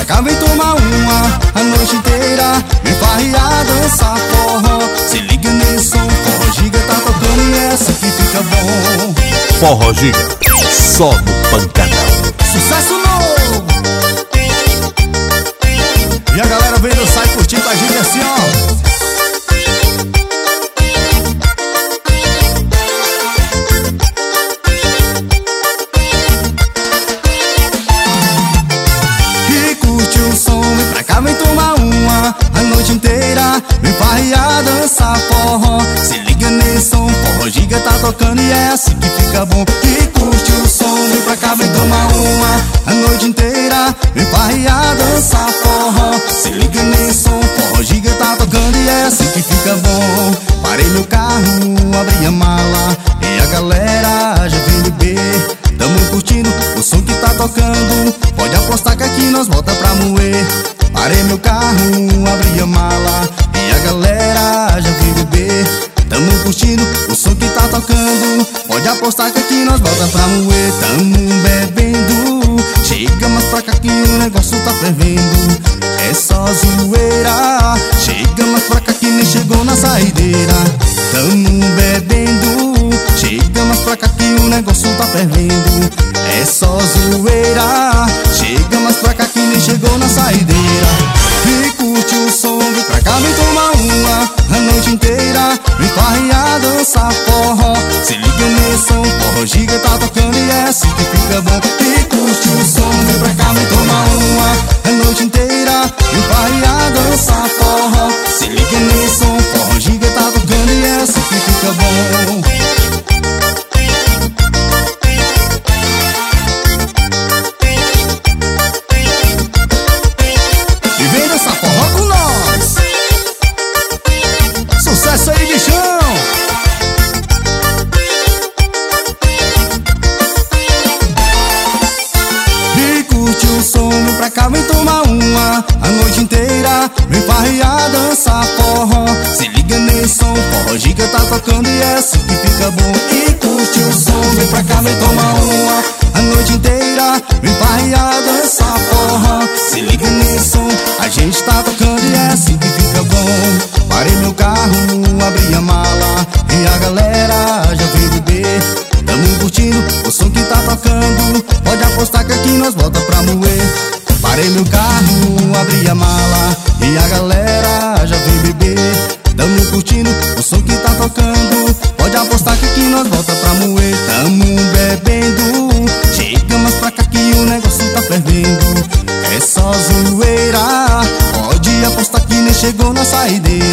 cá, vem tomar uma a noite inteira. Vem farrear, dançar forró. Se liga nesse som, Forró Giga tá tocando e é assim que fica bom. Forró Giga, só no pancadão. Sucesso novo! E a galera vem dançar e curtir com a gente assim, ó. Vem tomar uma a noite inteira. Vem farrear, dançar forró. Se liga nesse som, Forró Giga tá tocando e é assim que fica bom. E curte o som, vem pra cá, vem tomar uma a noite inteira. Vem farrear, dançar forró. Se liga nesse som, Forró Giga tá tocando e é assim que fica bom. Parei meu carro, abri a mala e a galera já vem beber. Tamo curtindo o som que tá tocando. Pode apostar que aqui nós volta pra moer. Parei meu carro, abri a mala e a galera já veio beber. Tamo curtindo o som que tá tocando. Pode apostar que aqui nós volta pra moer. Tamo bebendo, chega mais pra cá que o negócio tá fervendo. É só zoeira, chega mais pra cá que nem chegou na saideira. Tamo bebendo, chega mais pra cá que o negócio tá fervendo. É só zoeira, chega mais pra cá que nem chegou na saideira. E curte o som, vem pra cá, vem tomar uma a noite inteira. Vem farrear, dançar forró. Se liga nesse som, Forró Giga tá tocando e é assim que fica bom. E curte o som, vem pra cá, vem tomar uma a noite inteira. Vem farrear, dançar forró. Se liga nesse som, Forró Giga tá tocando e é assim que fica bom. Sucesso aí, bichão! E curte o som, vem pra cá, vem tomar uma a noite inteira. Vem farrear, dançar forró. Se liga nesse som, Forró Giga tá tocando e é assim que fica bom. E curte o som, vem pra cá, vem tomar uma a noite inteira. Vem farrear, dançar forró. Se liga nesse som, a gente tá tocando e é assim que fica bom. Parei meu carro, abri a mala e a galera já veio beber. Tamo curtindo o som que tá tocando. Pode apostar que aqui nós volta pra moer. Parei meu carro, abri a mala e a galera já veio beber. Tamo curtindo o som que tá tocando. Pode apostar que aqui nós volta pra moer. Tamo bebendo, chega mais pra cá que o negócio tá fervendo. É só zoeira, pode apostar que nem chegou na saideira.